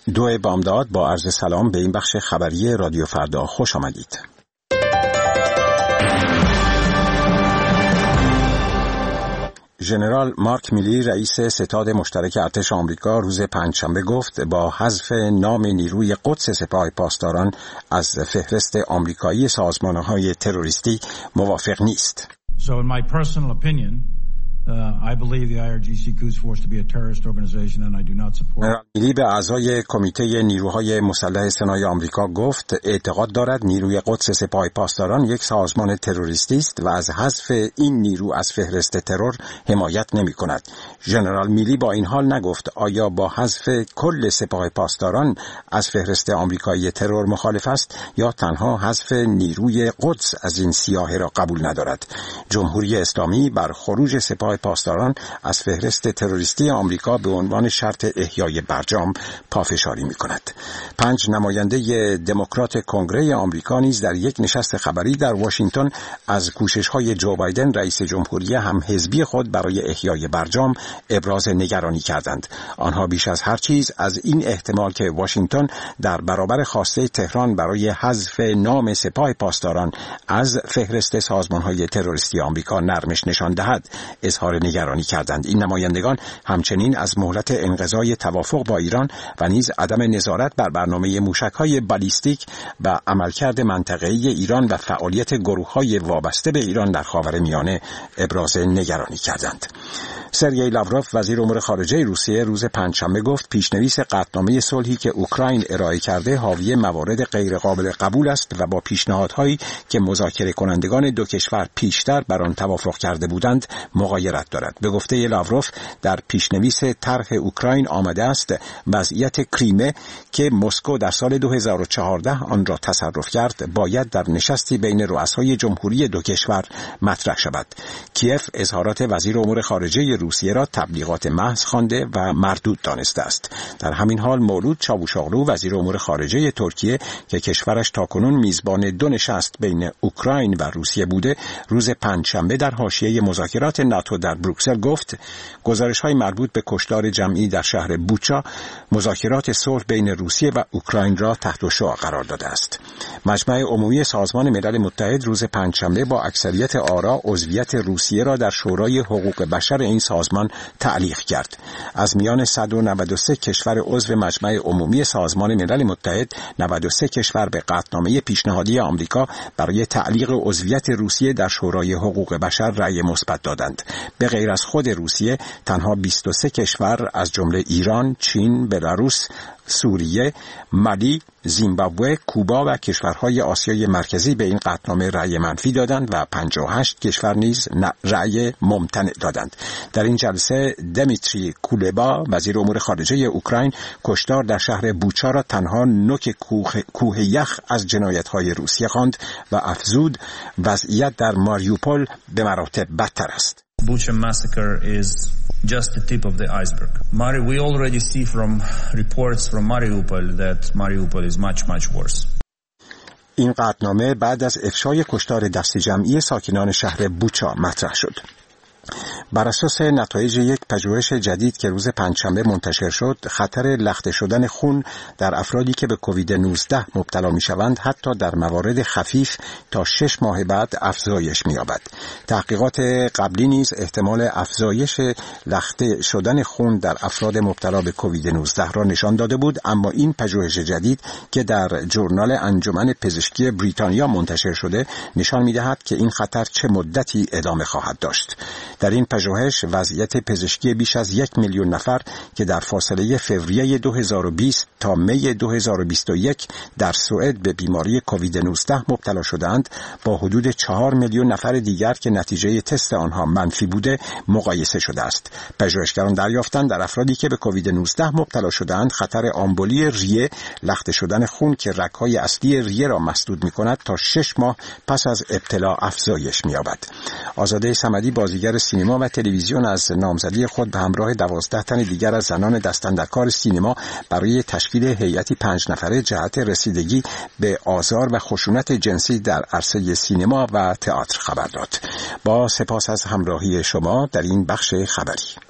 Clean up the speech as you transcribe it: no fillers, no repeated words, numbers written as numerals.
دو بامداد با عرض سلام به این بخش خبری رادیو فردا خوش آمدید. ژنرال مارک میلی رئیس ستاد مشترک ارتش آمریکا روز پنجشنبه گفت با حذف نام نیروی قدس سپاه پاسداران از فهرست آمریکایی سازمان‌های تروریستی موافق نیست. So in my personal opinion, I believe the IRGC Quds Force to be a terrorist organization and I do not support. میلی به اعضای کمیته نیروهای مسلح سنای آمریکا گفت اعتقاد دارد نیروی قدس سپاه پاسداران یک سازمان تروریستی است و از حذف این نیرو از فهرست ترور حمایت نمی‌کند. ژنرال میلی با این حال نگفت آیا با حذف کل سپاه پاسداران از فهرست آمریکایی ترور مخالف است یا تنها حذف نیروی قدس از این سیاحه را قبول ندارد. جمهوری اسلامی بر خروج سپاه پاسداران از فهرست تروریستی آمریکا به عنوان شرط احیای برجام پافشاری می‌کند. 5 نماینده دموکرات کنگره آمریکا نیز در یک نشست خبری در واشنگتن از کوشش‌های جو بایدن رئیس جمهوری همحزبی خود برای احیای برجام ابراز نگرانی کردند. آنها بیش از هر چیز از این احتمال که واشنگتن در برابر خواسته تهران برای حذف نام سپاه پاسداران از فهرست سازمان‌های تروریستی آمریکا نرمش نشان دهد اظهار نگرانی کردند. این نمایندگان همچنین از مهلت انقضای توافق با ایران و نیز عدم نظارت بر برنامه موشک‌های بالیستیک و عملکرد منطقه‌ای ایران و فعالیت گروه‌های وابسته به ایران در خاورمیانه ابراز نگرانی کردند. سرگئی لاوروف وزیر امور خارجه روسیه روز پنجشنبه گفت پیشنویس قطعنامه صلحی که اوکراین ارائه کرده حاوی موارد غیرقابل قبول است و با پیشنهادهایی که مذاکره کنندگان دو کشور پیشتر بر آن توافق کرده بودند مغایرت دارد. به گفته لاوروف در پیشنویس طرح اوکراین آمده است وضعیت کریمه که مسکو در سال 2014 آن را تصرف کرد باید در نشستی بین رؤسای جمهوری دو کشور مطرح شود. کیف اظهارات وزیر امور خارجه روسیه را تبلیغات محض خوانده و مردود دانسته است. در همین حال مولود چاوشاغلو وزیر امور خارجه ترکیه که کشورش تاکنون میزبان 2 نشست بین اوکراین و روسیه بوده روز پنجشنبه در حاشیه مذاکرات ناتو در بروکسل گفت گزارش‌های مربوط به کشتار جمعی در شهر بوچا مذاکرات صلح بین روسیه و اوکراین را تحت شعاع قرار داده است. مجمع عمومی سازمان ملل متحد روز پنجشنبه با اکثریت آرا عضویت روسیه را در شورای حقوق بشر این سازمان تعلیق کرد. از میان 193 کشور عضو مجمع عمومی سازمان ملل متحد 93 کشور به قطعنامه پیشنهادی آمریکا برای تعلیق عضویت روسیه در شورای حقوق بشر رأی مثبت دادند. به غیر از خود روسیه تنها 23 کشور از جمله ایران، چین، بلاروس، سوریه، مالی، زیمبابوه، کوبا و کشورهای آسیای مرکزی به این قطعنامه رأی منفی دادند و 58 کشور نیز رأی ممتنع دادند. در این جلسه دمیتری کولبا وزیر امور خارجه اوکراین کشتار در شهر بوچا را تنها نوک کوه یخ از جنایت‌های روسیه خواند و افزود وضعیت در ماریوپول به مراتب بدتر است. Bucha massacre is just the tip of the iceberg. We already see from reports from Mariupol that Mariupol is much worse. این قطعنامه بعد از افشای کشتار دست جمعی ساکنان شهر بوچا مطرح شد. بر اساس نتایج یک پژوهش جدید که روز پنجشنبه منتشر شد، خطر لخته شدن خون در افرادی که به کووید 19 مبتلا می‌شوند حتی در موارد خفیف تا 6 ماه بعد افزایش می‌یابد. تحقیقات قبلی نیز احتمال افزایش لخته شدن خون در افراد مبتلا به کووید 19 را نشان داده بود، اما این پژوهش جدید که در ژورنال انجمن پزشکی بریتانیا منتشر شده نشان می‌دهد که این خطر چه مدتی ادامه خواهد داشت. در این پژوهش وضعیت پزشکی بیش از 1 میلیون نفر که در فاصله فوریه 2020 تا می 2021 در سوئد به بیماری کووید 19 مبتلا شدند با حدود 4 میلیون نفر دیگر که نتیجه تست آنها منفی بوده مقایسه شده است. پژوهشگران دریافتند در افرادی که به کووید 19 مبتلا شدند خطر آمبولی ریه، لخته شدن خون که رگ‌های اصلی ریه را مسدود می‌کند تا 6 ماه پس از ابتلا افزایش می‌یابد. آزاده صمدی بازیگر سینما و تلویزیون از نامزدی خود به همراه 12 تن دیگر از زنان دستاندرکار سینما برای تشکیل هیئتی 5 نفره جهت رسیدگی به آزار و خشونت جنسی در عرصه سینما و تئاتر خبر داد. با سپاس از همراهی شما در این بخش خبری.